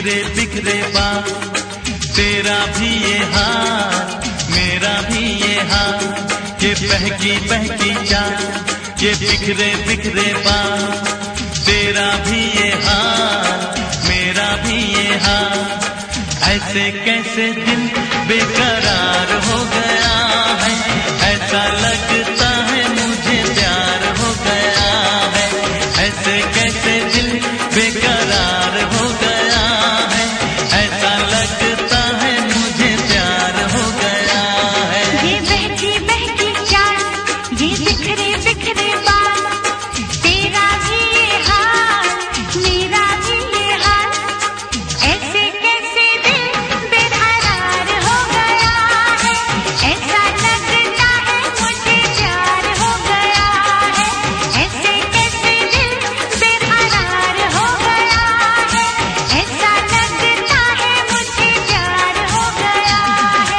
बिखरे बिखरे बाल, तेरा भी ये हाल मेरा भी ये हाल, ये बहकी बहकी चाल, ये बिखरे बिखरे बाल, तेरा भी ये हाल मेरा भी ये हाल। ऐसे कैसे दिल बेकरार हो गया है, ऐसा लगता है मुझे प्यार हो गया है। ऐसे कैसे दिल बेकरार हो गया है, ऐसा लगता है मुझे प्यार हो गया है। ये बहकी बहकी चाल, ये बिखरे बिखरे बाल, तेरा भी ये हाल मेरा भी ये हाल। ऐसे कैसे दिल बेकरार हो गया है, ऐसा लगता है मुझे प्यार हो गया है। ऐसे कैसे दिल बेकरार हो गया है, ऐसा लगता है मुझे प्यार हो गया है।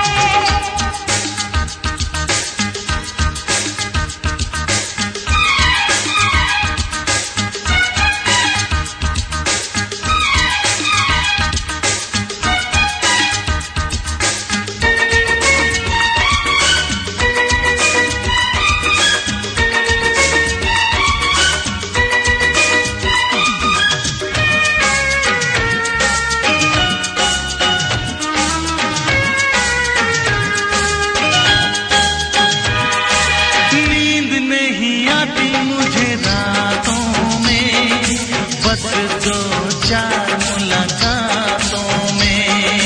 नींद नहीं आती मुझे रातों में, बस दो चार मुलाकातों में।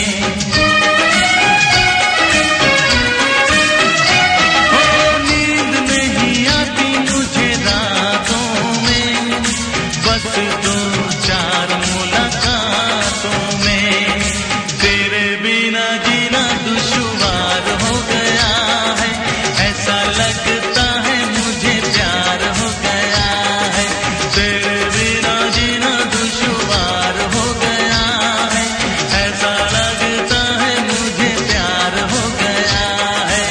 ओ नींद नहीं आती मुझे रातों में, बस दो चार मुलाकातों में। तेरे बिना जीना दुश्वार हो गया है, ऐसा लगता है मुझे प्यार हो गया है। तेरे बिना जीना दुश्वार हो गया है, ऐसा लगता है मुझे प्यार हो गया है।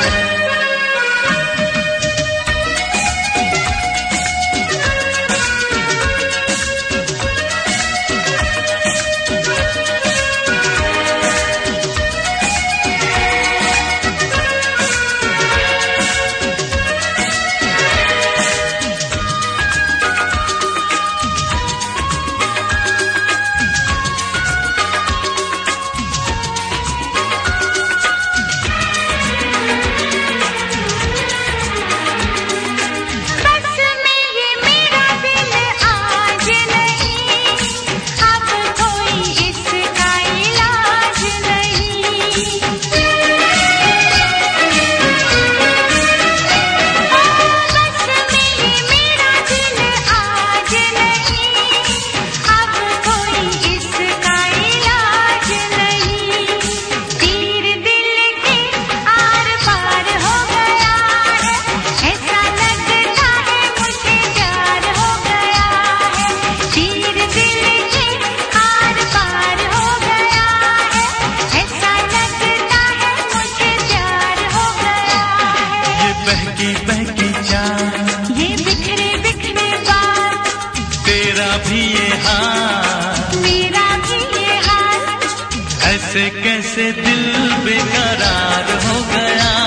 बस में ये मेरा दिल आज नहीं, अब कोई इसका इलाज नहीं। बस में ये मेरा दिल आज नहीं, अब कोई इसका इलाज नहीं। तीर दिल के आर पार हो गया है, ऐसा लगता है मुझे प्यार हो गया है। तीर दिल के आर पार हो गया है, ऐसा लगता है मुझे प्यार हो गया है। ये बहकी बहकी चाल, ये बिखरे बिखरे बाल, तेरा भी ये हाल मेरा भी ये हाल। ऐसे कैसे दिल बेकरार हो गया